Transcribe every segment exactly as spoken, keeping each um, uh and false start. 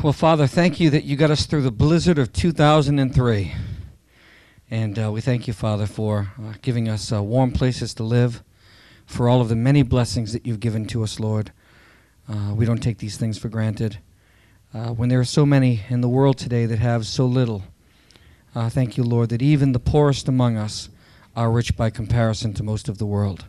Well, Father, thank you that you got us through the blizzard of two thousand three. And uh, we thank you, Father, for uh, giving us uh, warm places to live, for all of the many blessings that you've given to us, Lord. Uh, we don't take these things for granted. Uh, when there are so many in the world today that have so little, uh, thank you, Lord, that even the poorest among us are rich by comparison to most of the world.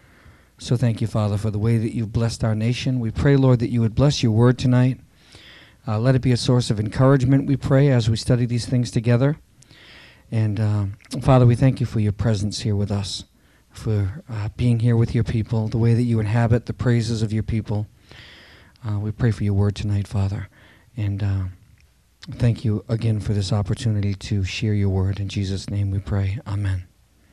So thank you, Father, for the way that you've blessed our nation. We pray, Lord, that you would bless your word tonight. Uh, let it be a source of encouragement, we pray, as we study these things together. And, uh, Father, we thank you for your presence here with us, for uh, being here with your people, the way that you inhabit the praises of your people. Uh, we pray for your word tonight, Father. And uh, thank you again for this opportunity to share your word. In Jesus' name we pray. Amen.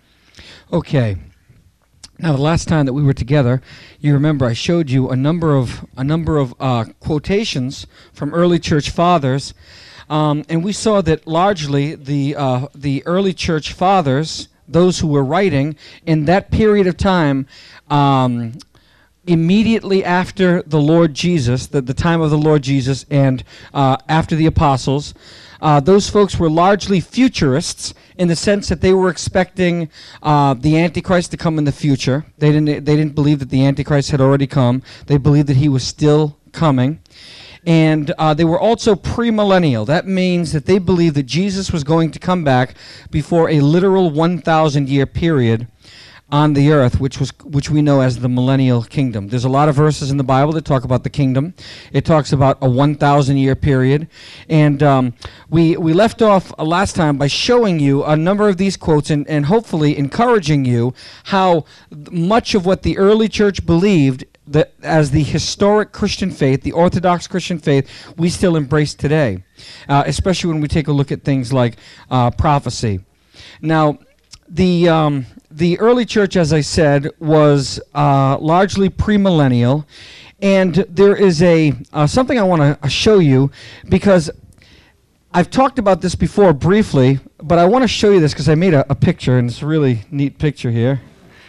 Okay. Now, the last time that we were together, you remember I showed you a number of a number of uh, quotations from early church fathers, um, and we saw that largely the uh, the early church fathers, those who were writing in that period of time, um, immediately after the Lord Jesus, the, the time of the Lord Jesus, and uh, after the apostles, uh, those folks were largely futurists, in the sense that they were expecting uh, the Antichrist to come in the future. They didn't, they didn't believe that the Antichrist had already come. They believed that he was still coming. And uh, they were also premillennial. That means that they believed that Jesus was going to come back before a literal one thousand year period on the earth, which was which we know as the millennial kingdom. There's a lot of verses in the Bible that talk about the kingdom. It talks about a one thousand year period. And um, we we left off uh, last time by showing you a number of these quotes and, and hopefully encouraging you how much of what the early church believed that as the historic Christian faith, the Orthodox Christian faith, we still embrace today, uh, especially when we take a look at things like uh, prophecy. Now, the... Um, The early church, as I said, was uh, largely premillennial, and there is a uh, something I want to show you, because I've talked about this before briefly, but I want to show you this because I made a, a picture, and it's a really neat picture here.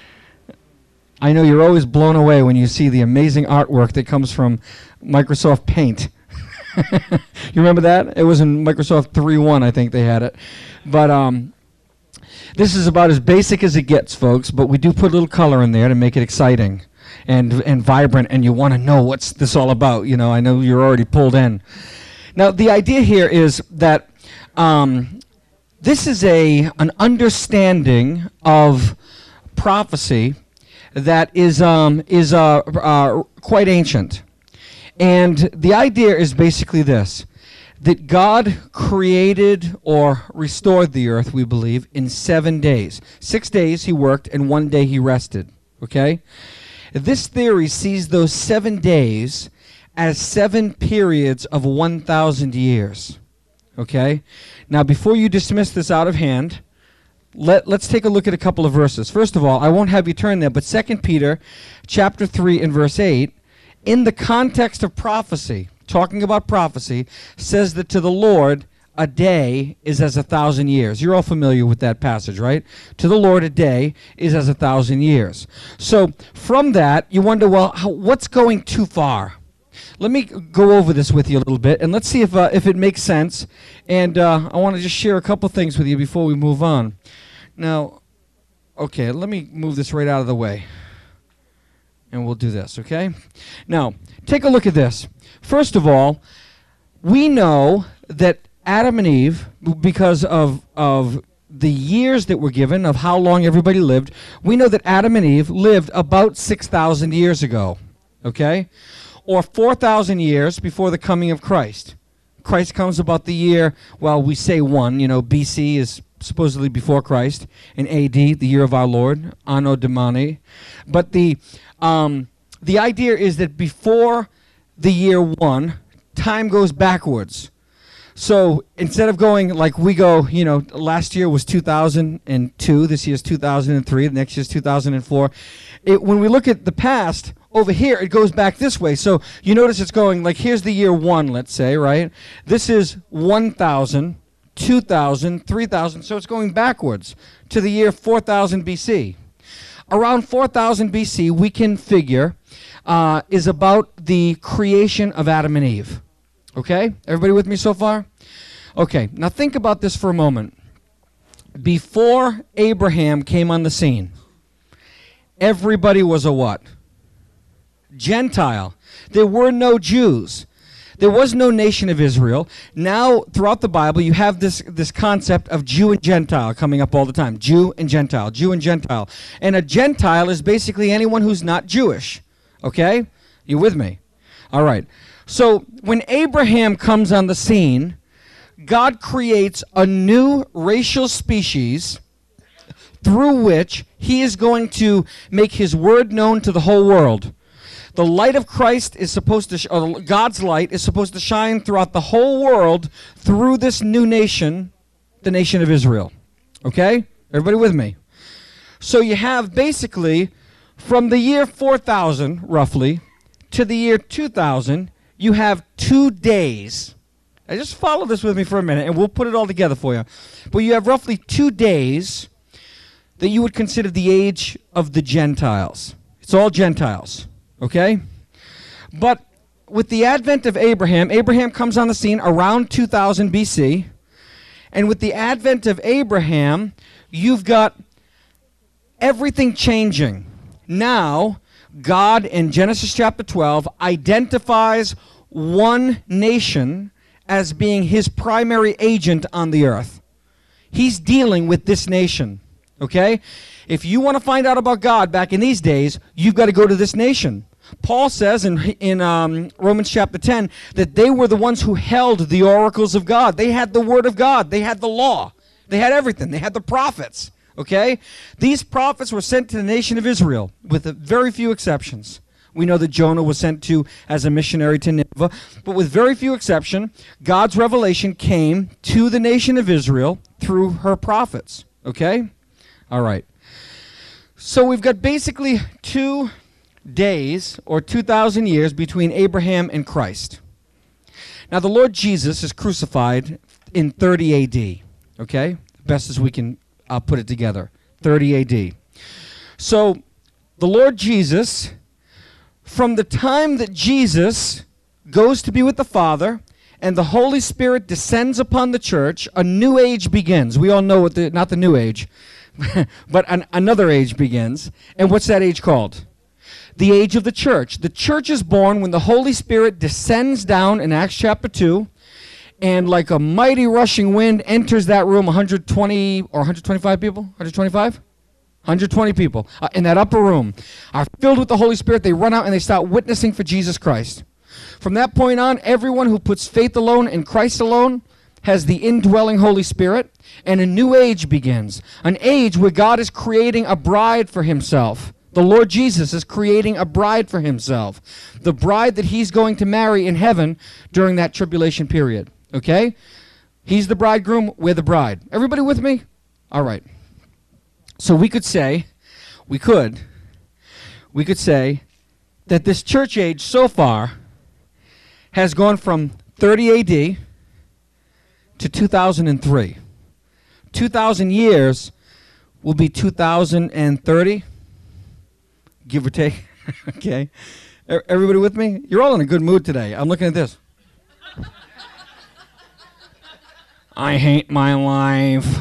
I know you're always blown away when you see the amazing artwork that comes from Microsoft Paint. You remember that? It was in Microsoft three point one, I think they had it. But um, this is about as basic as it gets, folks, but we do put a little color in there to make it exciting and and vibrant, and you want to know what's this all about. You know, I know you're already pulled in. Now, the idea here is that um, this is a an understanding of prophecy that is um, is uh, uh, quite ancient. And the idea is basically this: that God created or restored the earth, we believe, in seven days. Six days he worked, and one day he rested, okay? This theory sees those seven days as seven periods of one thousand years, okay? Now, before you dismiss this out of hand, let, let's take a look at a couple of verses. First of all, I won't have you turn there, but Second Peter chapter three and verse eight, in the context of prophecy, talking about prophecy, says that to the Lord a day is as a thousand years. You're all familiar with that passage, right? To the Lord a day is as a thousand years. So from that, you wonder, well, how, what's going too far? Let me go over this with you a little bit, and let's see if uh, if it makes sense. And uh, I want to just share a couple things with you before we move on. Now, okay, let me move this right out of the way. And we'll do this, okay? Now, take a look at this. First of all, we know that Adam and Eve, because of, of the years that were given, of how long everybody lived, we know that Adam and Eve lived about six thousand years ago, okay? Or four thousand years before the coming of Christ. Christ comes about the year, well, we say one, you know, B C is supposedly before Christ, and A D, the year of our Lord, Anno Domini. But the... Um, the idea is that before the year one, time goes backwards. So instead of going like we go, you know, last year was two thousand two, this year's two thousand three, the next year's two thousand four. It, when we look at the past, over here, it goes back this way. So you notice it's going like, here's the year one, let's say, right? This is one thousand, two thousand, three thousand, so it's going backwards to the year four thousand B C. Around four thousand B C, we can figure, uh, is about the creation of Adam and Eve. Okay? Everybody with me so far? Okay, now think about this for a moment. Before Abraham came on the scene, everybody was a what? Gentile. There were no Jews. There was no nation of Israel. Now, throughout the Bible, you have this, this concept of Jew and Gentile coming up all the time. Jew and Gentile, Jew and Gentile. And a Gentile is basically anyone who's not Jewish. Okay? You with me? All right. So, when Abraham comes on the scene, God creates a new racial species through which he is going to make his word known to the whole world. The light of Christ is supposed to, sh- or God's light is supposed to shine throughout the whole world through this new nation, the nation of Israel. Okay? Everybody with me? So you have basically, from the year four thousand, roughly, to the year two thousand, you have two days. I just follow this with me for a minute, and we'll put it all together for you. But you have roughly two days that you would consider the age of the Gentiles. It's all Gentiles. Okay? But with the advent of Abraham, Abraham comes on the scene around two thousand B C. And with the advent of Abraham, you've got everything changing. Now, God in Genesis chapter twelve identifies one nation as being his primary agent on the earth. He's dealing with this nation. Okay? If you want to find out about God back in these days, you've got to go to this nation. Paul says in, in um, Romans chapter ten that they were the ones who held the oracles of God. They had the word of God. They had the law. They had everything. They had the prophets. Okay? These prophets were sent to the nation of Israel with a very few exceptions. We know that Jonah was sent to as a missionary to Nineveh. But with very few exceptions, God's revelation came to the nation of Israel through her prophets. Okay? All right. So we've got basically two days or two thousand years between Abraham and Christ. Now the Lord Jesus is crucified in thirty A D. Okay? Best as we can uh, put it together. thirty A D. So the Lord Jesus, from the time that Jesus goes to be with the Father and the Holy Spirit descends upon the church, a new age begins. We all know what the, not the new age, but an, another age begins. And what's that age called? The age of the church. The church is born when the Holy Spirit descends down in Acts chapter two, and like a mighty rushing wind enters that room. one hundred twenty or one hundred twenty-five people? one hundred twenty-five? one hundred twenty people uh, in that upper room are filled with the Holy Spirit. They run out and they start witnessing for Jesus Christ. From that point on, everyone who puts faith alone in Christ alone has the indwelling Holy Spirit, and a new age begins. An age where God is creating a bride for himself. The Lord Jesus is creating a bride for himself. The bride that he's going to marry in heaven during that tribulation period. Okay? He's the bridegroom, we're the bride. Everybody with me? All right. So we could say, we could, we could say that this church age so far has gone from thirty A D to two thousand three. two thousand years will be two thousand thirty. Give or take. Okay. Everybody with me? You're all in a good mood today. I'm looking at this. I hate my life.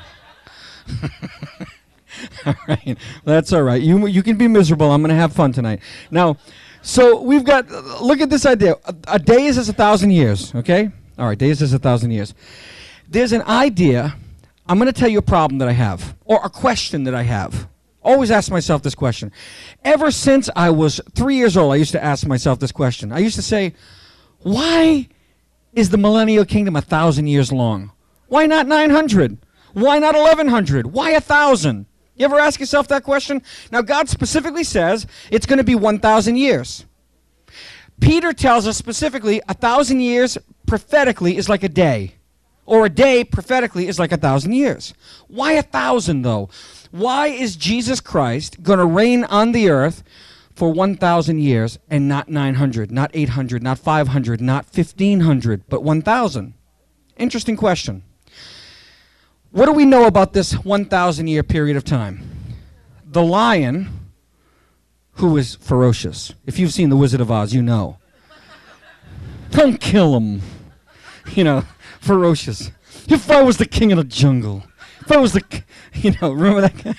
All right. That's all right. You you can be miserable. I'm going to have fun tonight. Now, so we've got, look at this idea. A, a day is as a thousand years, okay? All right, days is a thousand years. There's an idea. I'm going to tell you a problem that I have, or a question that I have. Always ask myself this question. Ever since I was three years old, I used to ask myself this question. I used to say, why is the millennial kingdom a thousand years long? Why not nine hundred? Why not eleven hundred? Why a thousand? You ever ask yourself that question? Now, God specifically says it's going to be one thousand years. Peter tells us specifically a thousand years prophetically is like a day. Or a day prophetically is like a thousand years. Why a thousand, though? Why is Jesus Christ going to reign on the earth for one thousand years and not nine hundred, not eight hundred, not five hundred, not fifteen hundred, but one thousand? Interesting question. What do we know about this one thousand year period of time? The lion, who is ferocious. If you've seen The Wizard of Oz, you know. Come kill him. You know, ferocious. If I was the king of the jungle. If I was the, k-, you know, remember that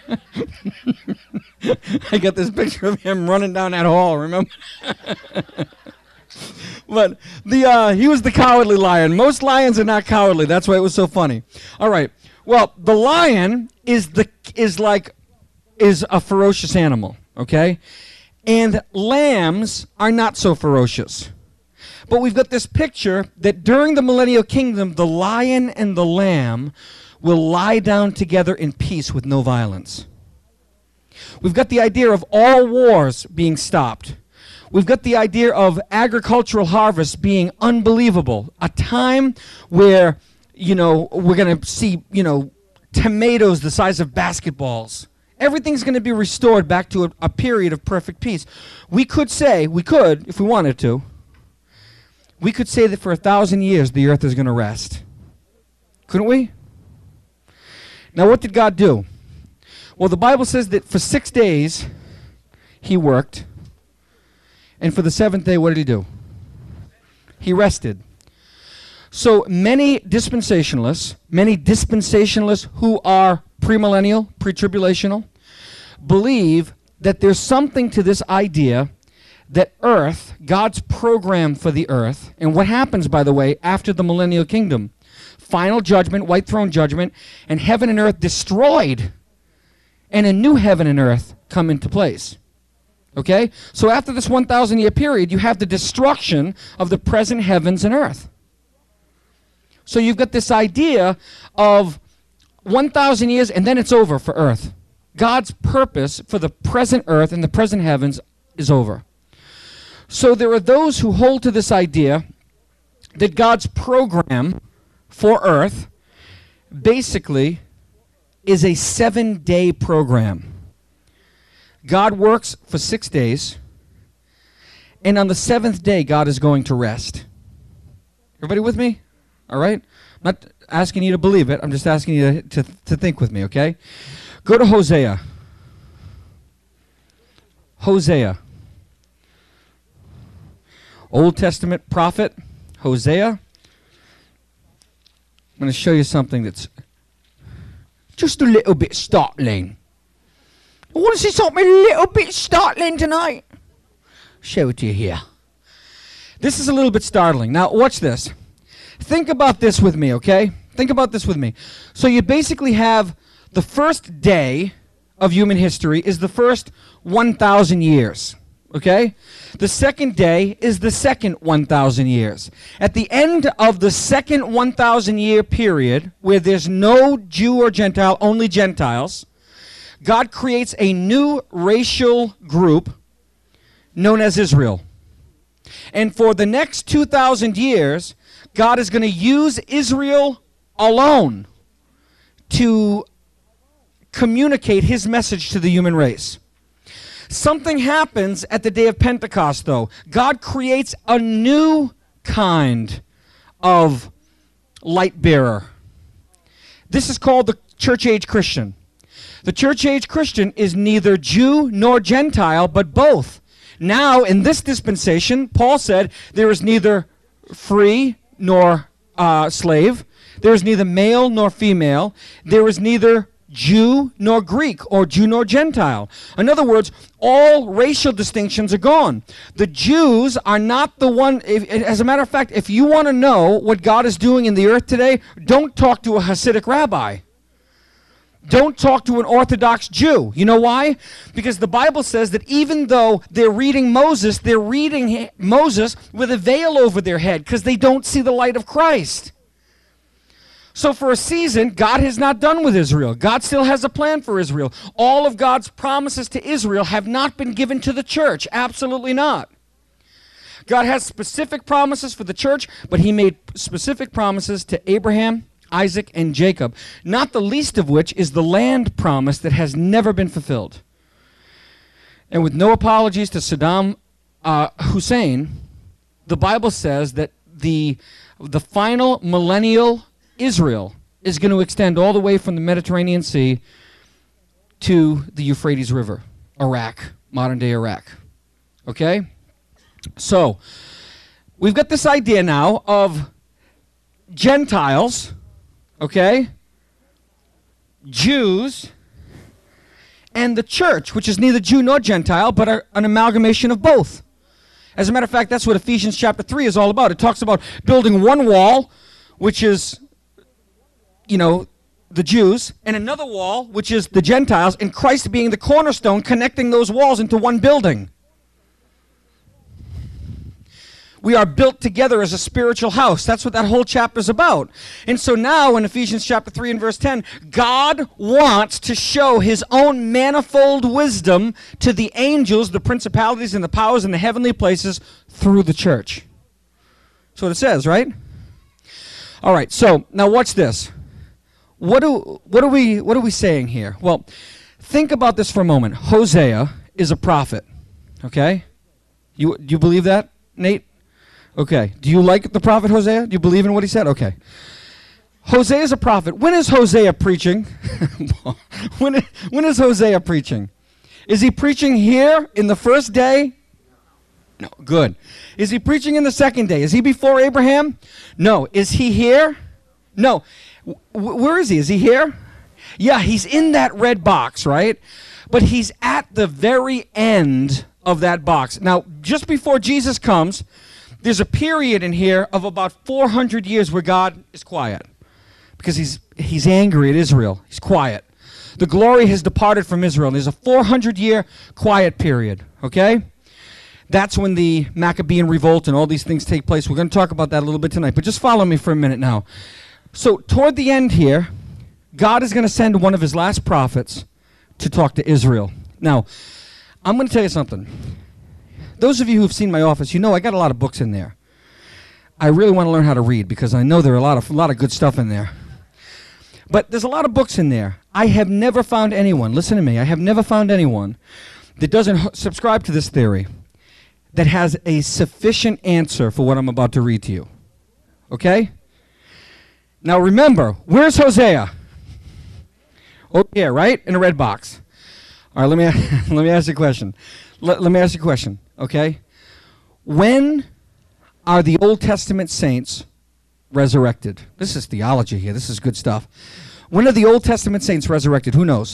guy? I got this picture of him running down that hall, remember? But the uh, he was the cowardly lion. Most lions are not cowardly. That's why it was so funny. All right. Well, the lion is the is like is a ferocious animal, okay? And lambs are not so ferocious. But we've got this picture that during the millennial kingdom, the lion and the lamb will lie down together in peace with no violence. We've got the idea of all wars being stopped. We've got the idea of agricultural harvest being unbelievable. A time where, you know, we're going to see, you know, tomatoes the size of basketballs. Everything's going to be restored back to a, a period of perfect peace. We could say, we could, if we wanted to, we could say that for a thousand years the earth is going to rest. Couldn't we? Now, what did God do? Well, the Bible says that for six days he worked. And for the seventh day, what did he do? He rested. So many dispensationalists, many dispensationalists who are premillennial, pre-tribulational, believe that there's something to this idea that earth, God's program for the earth, and what happens, by the way, after the millennial kingdom, final judgment, white throne judgment, and heaven and earth destroyed, and a new heaven and earth come into place. Okay? So after this one thousand year period, you have the destruction of the present heavens and earth. So you've got this idea of one thousand years and then it's over for earth. God's purpose for the present earth and the present heavens is over. So there are those who hold to this idea that God's program for earth basically is a seven-day program. God works for six days, and on the seventh day, God is going to rest. Everybody with me? All right? I'm not asking you to believe it. I'm just asking you to, to, to think with me, okay? Go to Hosea. Hosea. Old Testament prophet, Hosea. I'm going to show you something that's just a little bit startling. I want to see something a little bit startling tonight. Show it to you here. This is a little bit startling. Now, watch this. Think about this with me, okay? Think about this with me. So you basically have the first day of human history is the first one thousand years, okay? The second day is the second one thousand years. At the end of the second one thousand year period, where there's no Jew or Gentile, only Gentiles, God creates a new racial group known as Israel. And for the next two thousand years, God is going to use Israel alone to communicate his message to the human race. Something happens at the day of Pentecost, though. God creates a new kind of light bearer. This is called the church age Christian. The church age Christian is neither Jew nor Gentile, but both. Now, in this dispensation, Paul said, there is neither free nor uh, slave. There is neither male nor female. There is neither Jew nor Greek, or Jew nor Gentile. In other words, all racial distinctions are gone. The Jews are not the one, if, as a matter of fact, if you want to know what God is doing in the earth today, don't talk to a Hasidic rabbi. Don't talk to an Orthodox Jew. You know why? Because the Bible says that even though they're reading Moses, they're reading Moses with a veil over their head because they don't see the light of Christ. So for a season, God has not done with Israel. God still has a plan for Israel. All of God's promises to Israel have not been given to the church. Absolutely not. God has specific promises for the church, but he made specific promises to Abraham, Isaac, and Jacob, not the least of which is the land promise that has never been fulfilled. And with no apologies to Saddam uh, Hussein, the Bible says that the, the final millennial Israel is going to extend all the way from the Mediterranean Sea to the Euphrates River, Iraq, modern-day Iraq. Okay? So, we've got this idea now of Gentiles, okay, Jews, and the church, which is neither Jew nor Gentile, but a, an amalgamation of both. As a matter of fact, that's what Ephesians chapter three is all about. It talks about building one wall, which is, you know, the Jews, and another wall, which is the Gentiles, and Christ being the cornerstone, connecting those walls into one building. We are built together as a spiritual house. That's what that whole chapter is about. And so now in Ephesians chapter three and verse ten, God wants to show his own manifold wisdom to the angels, the principalities and the powers in the heavenly places through the church. That's what it says, right? All right, so now watch this. What do what are we what are we saying here? Well, think about this for a moment. Hosea is a prophet. Okay? You do you believe that, Nate? Okay. Do you like the prophet Hosea? Do you believe in what he said? Okay. Hosea is a prophet. When is Hosea preaching? when, is, when is Hosea preaching? Is he preaching here in the first day? No. Good. Is he preaching in the second day? Is he before Abraham? No. Is he here? No. W- where is he? Is he here? Yeah, he's in that red box, right? But he's at the very end of that box. Now, just before Jesus comes, there's a period in here of about four hundred years where God is quiet because he's he's angry at Israel. He's quiet. The glory has departed from Israel. There's a four hundred year quiet period, okay? That's when the Maccabean revolt and all these things take place. We're going to talk about that a little bit tonight, but just follow me for a minute now. So toward the end here, God is going to send one of his last prophets to talk to Israel. Now, I'm going to tell you something. Those of you who've seen my office, you know I got a lot of books in there. I really want to learn how to read because I know there are a lot of a lot of good stuff in there. But there's a lot of books in there. I have never found anyone, listen to me, I have never found anyone that doesn't h- subscribe to this theory that has a sufficient answer for what I'm about to read to you. Okay? Now remember, where's Hosea? Oh yeah, right? In a red box. All right, let me let me ask you a question. Let, let me ask you a question, okay? When are the Old Testament saints resurrected? This is theology here. This is good stuff. When are the Old Testament saints resurrected? Who knows?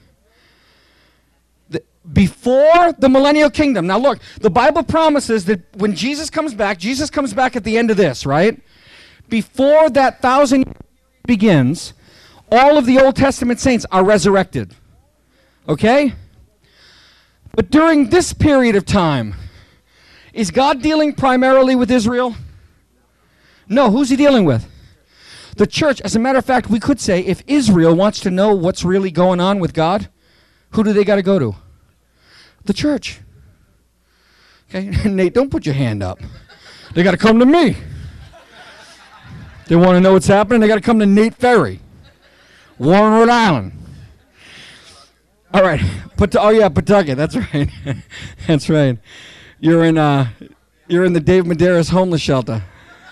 The, before the millennial kingdom. Now look, the Bible promises that when Jesus comes back, Jesus comes back at the end of this, right? Before that thousand years begins, all of the Old Testament saints are resurrected. Okay? But during this period of time, is God dealing primarily with Israel? No, who's he dealing with? The church. As a matter of fact, we could say if Israel wants to know what's really going on with God, who do they got to go to? The church. Okay, Nate, don't put your hand up. They got to come to me. They want to know what's happening, they got to come to Nate Ferry, Warren, Rhode Island. All right, Put oh yeah, Pawtucket. That's right. That's right. You're in uh, you're in the Dave Medeiros homeless shelter.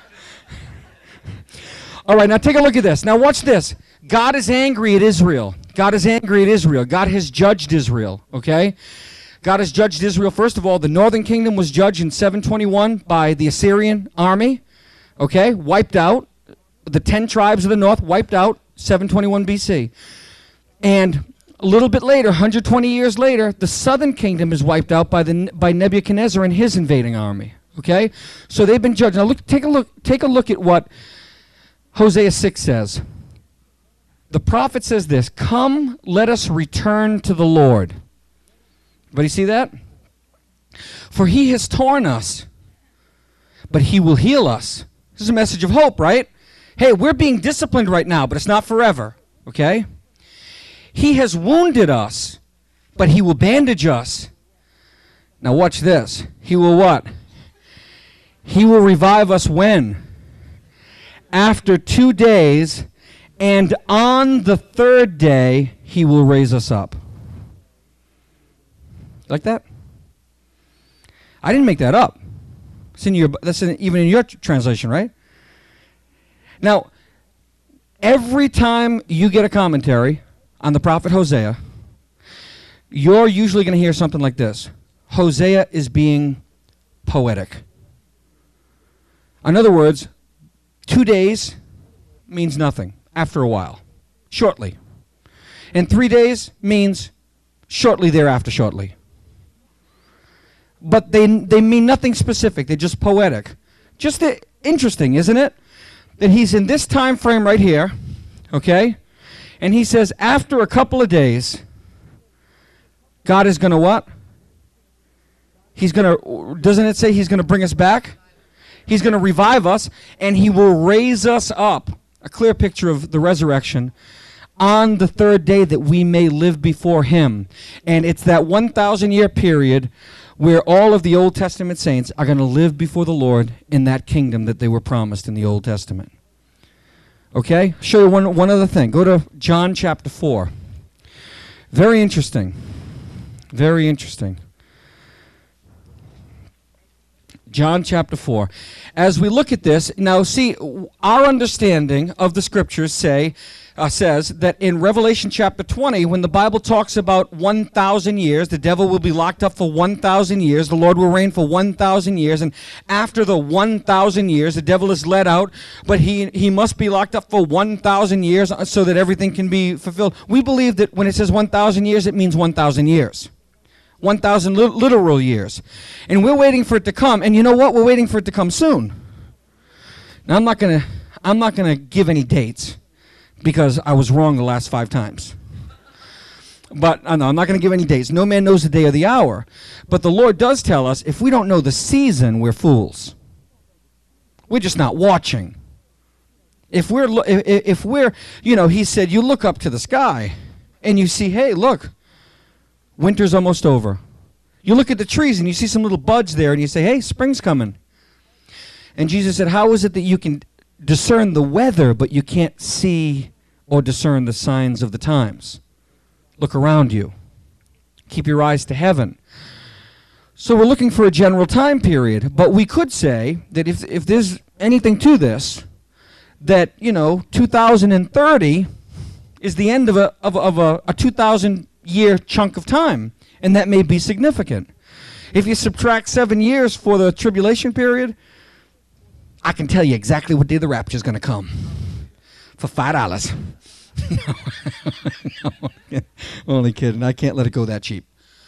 All right, now take a look at this. Now watch this. God is angry at Israel. God is angry at Israel. God has judged Israel. Okay, God has judged Israel. First of all, the northern kingdom was judged in seven twenty-one by the Assyrian army. Okay, wiped out. The ten tribes of the north wiped out seven twenty-one B C. And a little bit later, one hundred twenty years later, the southern kingdom is wiped out by the by Nebuchadnezzar and his invading army. Okay, so they've been judged. Now look, take a look, take a look at what Hosea six says. The prophet says this: "Come, let us return to the Lord." But you see that? For he has torn us, but he will heal us. This is a message of hope, right? Hey, we're being disciplined right now, but it's not forever. Okay. He has wounded us, but he will bandage us. Now watch this. He will what? He will revive us when? After two days, and on the third day, he will raise us up. Like that? I didn't make that up. It's in your, that's in, even in your tr- translation, right? Now, every time you get a commentary on the prophet Hosea, you're usually going to hear something like this: Hosea is being poetic. In other words, two days means nothing after a while, shortly. And three days means shortly thereafter, shortly. But they they mean nothing specific. They're just poetic. Just uh, interesting, isn't it? That he's in this time frame right here, okay? And he says after a couple of days, God is going to what? He's going to, doesn't it say he's going to bring us back? He's going to revive us, and he will raise us up. A clear picture of the resurrection on the third day that we may live before him. And it's that one thousand year period where all of the Old Testament saints are going to live before the Lord in that kingdom that they were promised in the Old Testament. Okay? I'll show you one, one other thing. Go to John chapter four. Very interesting. Very interesting. John chapter four. As we look at this, now see, our understanding of the scriptures say, uh, says that in Revelation chapter twenty, when the Bible talks about one thousand years, the devil will be locked up for one thousand years, the Lord will reign for one thousand years, and after the one thousand years, the devil is let out, but he, he must be locked up for one thousand years so that everything can be fulfilled. We believe that when it says one thousand years, it means one thousand years. one thousand li- literal years. And we're waiting for it to come. And you know what? We're waiting for it to come soon. Now, I'm not going to I'm not going to give any dates because I was wrong the last five times. But uh, no, I'm not going to give any dates. No man knows the day or the hour. But the Lord does tell us if we don't know the season, we're fools. We're just not watching. If we're, lo- if, if we're, you know, he said, you look up to the sky and you see, hey, look, winter's almost over. You look at the trees and you see some little buds there and you say, hey, spring's coming. And Jesus said, how is it that you can discern the weather but you can't see or discern the signs of the times? Look around you. Keep your eyes to heaven. So we're looking for a general time period, but we could say that if, if there's anything to this, that, you know, two thousand thirty is the end of a, of, of a, a two thousand year chunk of time, and that may be significant. If you subtract seven years for the tribulation period, I can tell you exactly what day the rapture is going to come for five dollars. no, no, only kidding. I can't let it go that cheap.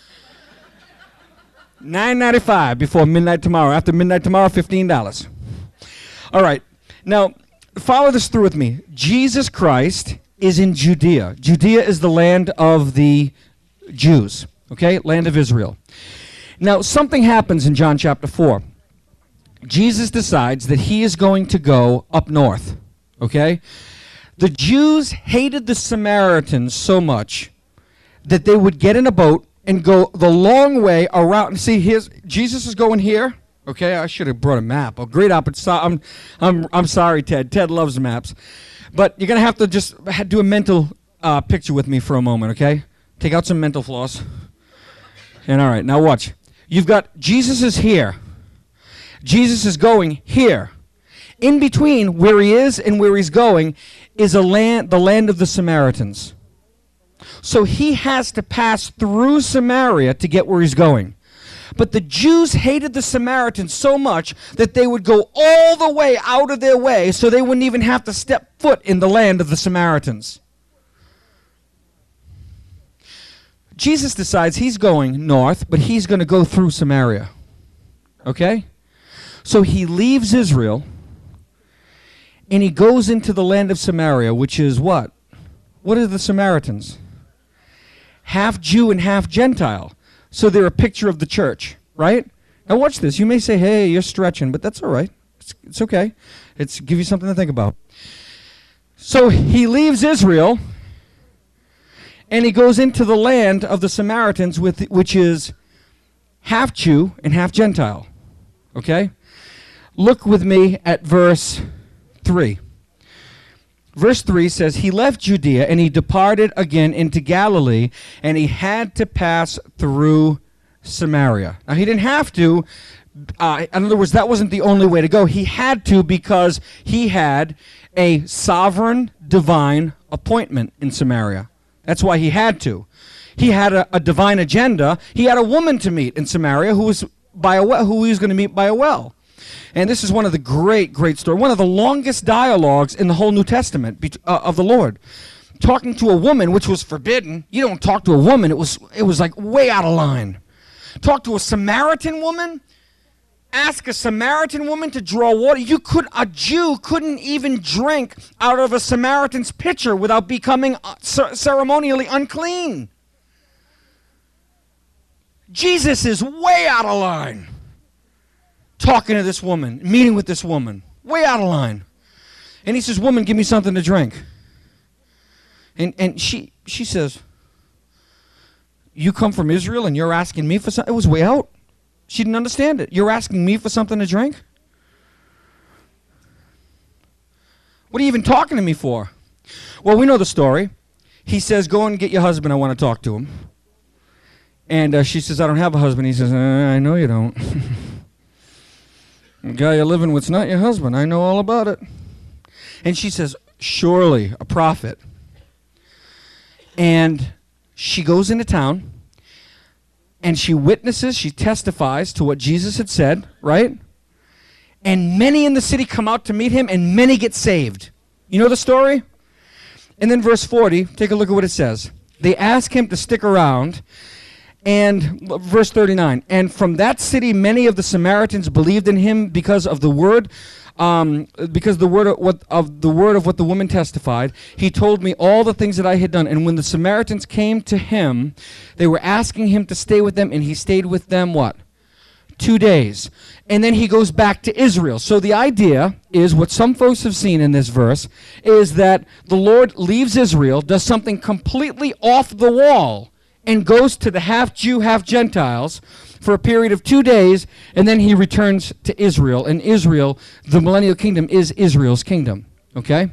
nine ninety-five before midnight tomorrow. After midnight tomorrow, fifteen dollars. All right. Now, follow this through with me. Jesus Christ is in Judea. Judea is the land of the Jews, okay? Land of Israel. Now, something happens in John chapter four. Jesus decides that he is going to go up north, okay? The Jews hated the Samaritans so much that they would get in a boat and go the long way around. See, here's, Jesus is going here. Okay, I should have brought a map. A great opportunity. I'm, I'm, I'm sorry, Ted. Ted loves maps. But you're going to have to just ha- do a mental uh, picture with me for a moment, okay? Take out some mental floss. And all right, now watch. You've got Jesus is here. Jesus is going here. In between where he is and where he's going is a land, the land of the Samaritans. So he has to pass through Samaria to get where he's going. But the Jews hated the Samaritans so much that they would go all the way out of their way so they wouldn't even have to step foot in the land of the Samaritans. Jesus decides he's going north, but he's going to go through Samaria. Okay? So he leaves Israel, and he goes into the land of Samaria, which is what? What are the Samaritans? Half Jew and half Gentile. So they're a picture of the church, right? Now watch this. You may say, hey, you're stretching, but that's all right. It's, it's okay. It's give you something to think about. So he leaves Israel, and he goes into the land of the Samaritans, with which is half Jew and half Gentile. Okay? Look with me at verse three. Verse three says, he left Judea and he departed again into Galilee, and he had to pass through Samaria. Now, he didn't have to. Uh, in other words, that wasn't the only way to go. He had to because he had a sovereign divine appointment in Samaria. That's why he had to. He had a, a divine agenda. He had a woman to meet in Samaria who was by a well, who he was going to meet by a well. And this is one of the great, great stories, one of the longest dialogues in the whole New Testament bet- uh, of the Lord. Talking to a woman, which was forbidden. You don't talk to a woman. It was, it was like way out of line. Talk to a Samaritan woman. Ask a Samaritan woman to draw water. You could, a Jew couldn't even drink out of a Samaritan's pitcher without becoming uh, cer- ceremonially unclean. Jesus is way out of line. Talking to this woman, meeting with this woman, way out of line. And he says, woman, give me something to drink. And and she she says, you come from Israel and you're asking me for something? It was way out. She didn't understand it. You're asking me for something to drink? What are you even talking to me for? Well, we know the story. He says, go and get your husband. I want to talk to him. And uh, she says, I don't have a husband. He says, uh, I know you don't. The guy you're living with's not your husband. I know all about it. And she says, surely a prophet. And she goes into town, and she witnesses, she testifies to what Jesus had said, right? And many in the city come out to meet him, and many get saved. You know the story? And then verse forty, take a look at what it says. They ask him to stick around, and verse thirty-nine, and from that city many of the Samaritans believed in him because of the word Um, because the word of what, of the word of what the woman testified. He told me all the things that I had done. And when the Samaritans came to him, they were asking him to stay with them, and he stayed with them, what? Two days. And then he goes back to Israel. So the idea is, what some folks have seen in this verse, is that the Lord leaves Israel, does something completely off the wall, and goes to the half-Jew, half-Gentiles for a period of two days, and then he returns to Israel. And Israel, the millennial kingdom, is Israel's kingdom, okay?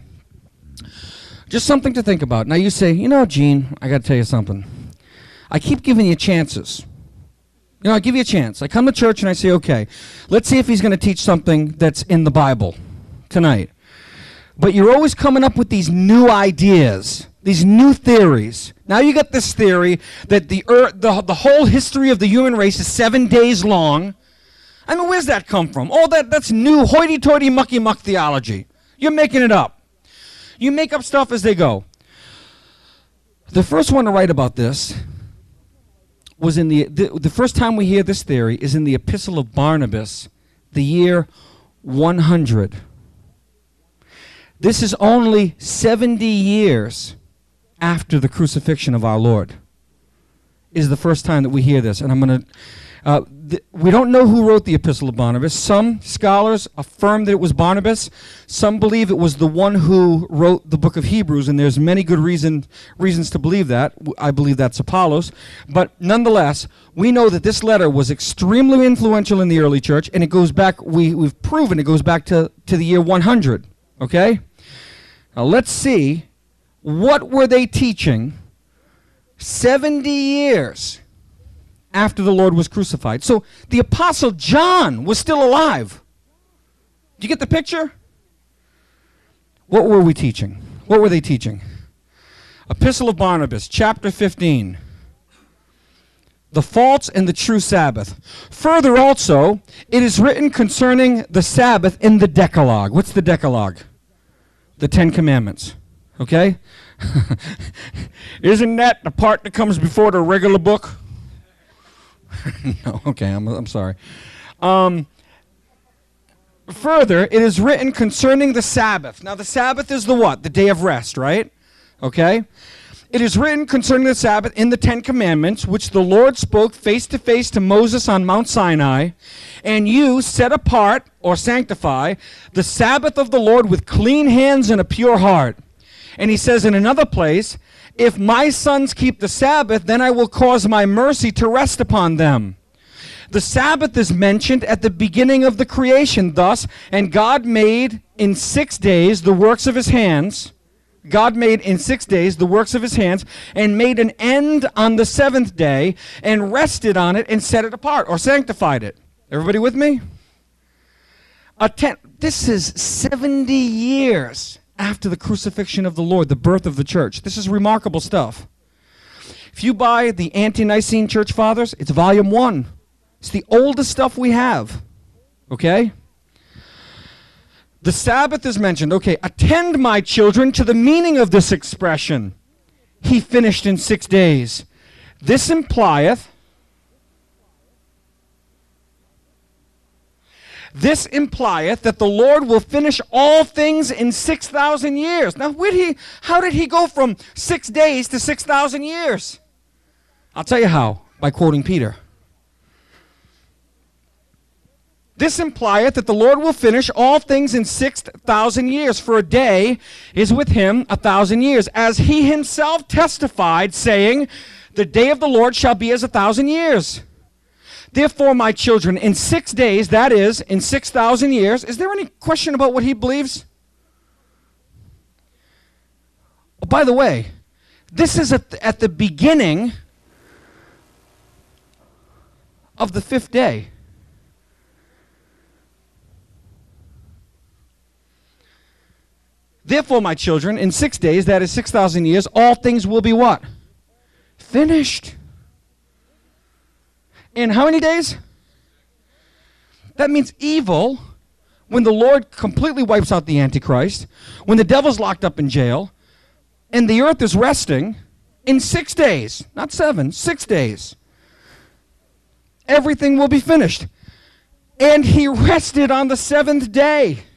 Just something to think about. Now you say, you know, Gene, I got to tell you something. I keep giving you chances. You know, I give you a chance. I come to church and I say, okay, let's see if he's going to teach something that's in the Bible tonight. But you're always coming up with these new ideas, these new theories. Now you got this theory that the earth, the, the whole history of the human race is seven days long. I mean, where's that come from? Oh, that, that's new hoity-toity mucky-muck theology. You're making it up. You make up stuff as they go. The first one to write about this was in the, the, the first time we hear this theory is in the Epistle of Barnabas, the year one hundred. This is only seventy years after the crucifixion of our Lord. Is the first time that we hear this. And I'm going to, uh, th- we don't know who wrote the Epistle of Barnabas. Some scholars affirm that it was Barnabas. Some believe it was the one who wrote the book of Hebrews, and there's many good reason, reasons to believe that. I believe that's Apollos. But nonetheless, we know that this letter was extremely influential in the early church, and it goes back, we, we've proven it goes back to, to the year one hundred. Okay? Now let's see, what were they teaching seventy years after the Lord was crucified? So the Apostle John was still alive. Do you get the picture? What were we teaching? What were they teaching? Epistle of Barnabas, chapter fifteen. The false and the true Sabbath. Further also, it is written concerning the Sabbath in the Decalogue. What's the Decalogue? The Ten Commandments. Okay? Isn't that the part that comes before the regular book? No, okay, I'm, I'm sorry. Um, further, it is written concerning the Sabbath. Now, the Sabbath is the what? The day of rest, right? Okay? It is written concerning the Sabbath in the Ten Commandments, which the Lord spoke face to face to Moses on Mount Sinai, and you set apart, or sanctify, the Sabbath of the Lord with clean hands and a pure heart. And he says in another place, if my sons keep the Sabbath, then I will cause my mercy to rest upon them. The Sabbath is mentioned at the beginning of the creation thus, and God made in six days the works of his hands, God made in six days the works of his hands, and made an end on the seventh day, and rested on it, and set it apart, or sanctified it. Everybody with me? A ten, this is seventy years after the crucifixion of the Lord, the birth of the church. This is remarkable stuff. If you buy the Ante-Nicene Church Fathers, it's volume one. It's the oldest stuff we have. Okay? The Sabbath is mentioned. Okay, attend, my children, to the meaning of this expression. He finished in six days. This implieth, this implieth that the Lord will finish all things in six thousand years. Now, where did he, how did he go from six days to six thousand years? I'll tell you how, by quoting Peter. This implieth that the Lord will finish all things in six thousand years, for a day is with him a thousand years, as he himself testified, saying, the day of the Lord shall be as a thousand years. Therefore, my children, in six days, that is, in six thousand years, is there any question about what he believes? Oh, by the way, this is at the, at the beginning of the fifth day. Therefore, my children, in six days, that is six thousand years, all things will be what? Finished. In how many days? That means evil, when the Lord completely wipes out the Antichrist, when the devil's locked up in jail, and the earth is resting, in six days, not seven, six days, everything will be finished. And he rested on the seventh day.